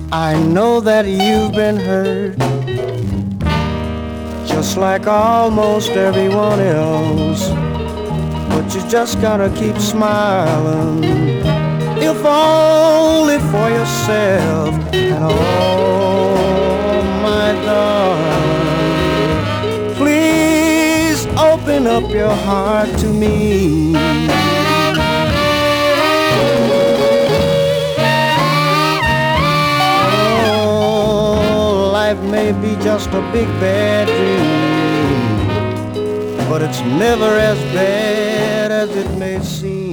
I know that you've been hurt, just like almost everyone else. But you just gotta keep smiling, if only for yourself. And oh, my darling, please open up your heart to me. Oh, life may be just a big bad dream, but it's never as bad as it may seem.